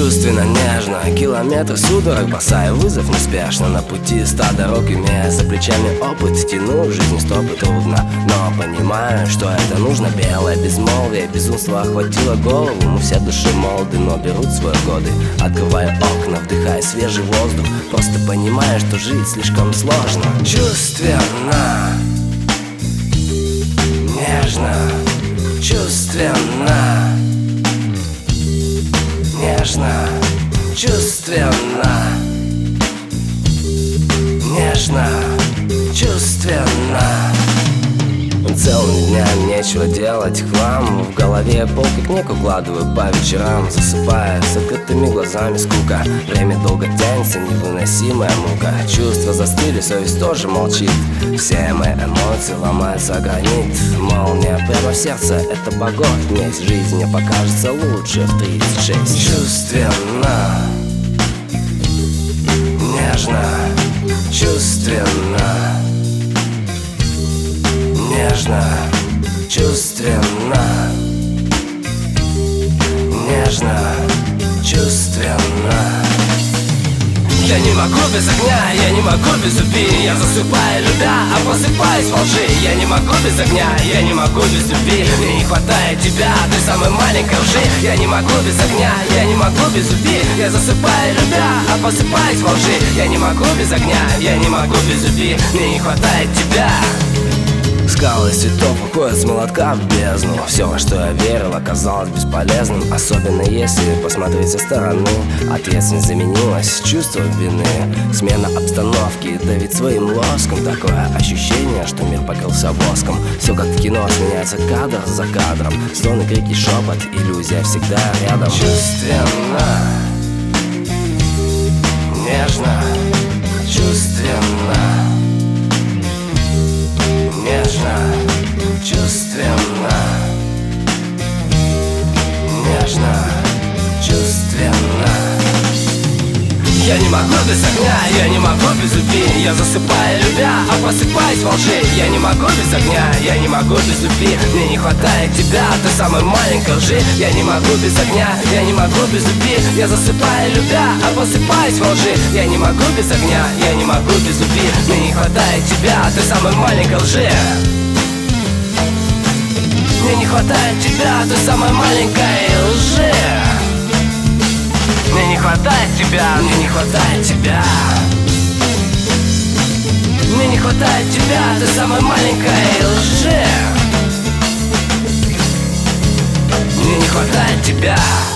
Чувственно, нежно, километры судорог бросая вызов неспешно. На пути 100 дорог, имея за плечами опыт, тяну в жизни стопы трудно, но понимаю, что это нужно. Белое безмолвие, безумство охватило голову. Мы все души молоды, но берут свои годы. Открываю окна, вдыхая свежий воздух, просто понимаю, что жить слишком сложно. Чувственно, нежно, чувственно, нежно, чувственно, нежно, чувственно. Целыми днями нечего делать, хлам в голове пол как книг укладываю по вечерам, засыпая с открытыми глазами скука. Время долго тянется, невыносимая мука. Чувства застыли, совесть тоже молчит. Все мои эмоции ломаются о гранит. Молния прямо в сердце, это богов месть. Жизнь мне покажется лучше в 36. Чувственно, нежно, чувственно, нежно, чувственно, нежно, чувственно. Я не могу без огня, я не могу без любви. Я засыпаю, любя, а просыпаюсь во лжи. Я не могу без огня, я не могу без любви. Мне не хватает тебя, той самой маленькой лжи. Я не могу без огня, я не могу без любви. Я засыпаю, любя, а просыпаюсь во лжи. Я не могу без огня, я не могу без любви. Мне не хватает тебя. Скалы цветов уходят с молотка в бездну. Все, во что я верил, оказалось бесполезным. Особенно если посмотреть со стороны. Ответственность заменилась чувством вины. Смена обстановки давит своим лоском. Такое ощущение, что мир покрылся воском. Все как в кино, сменяется кадр за кадром. Стоны, крики, шепот, иллюзия всегда рядом. Чувственно, нежно, чувственно, нежно, чувственно, нежно, чувственно. Я не могу без огня, я не могу без любви. Я засыпаю, любя, а просыпаюсь во лжи. Я не могу без огня, я не могу без любви. Мне не хватает тебя, той самой маленькой лжи. Я не могу без огня, я не могу без любви. Я засыпаю, любя, а просыпаюсь во лжи. Я не могу без огня, я не могу без любви. Мне не хватает тебя, той самой маленькой лжи. Мне не хватает тебя, той самой маленькой лжи. Мне не хватает тебя, мне не хватает тебя. Мне не хватает тебя, той самой маленькой лжи. Мне не хватает тебя.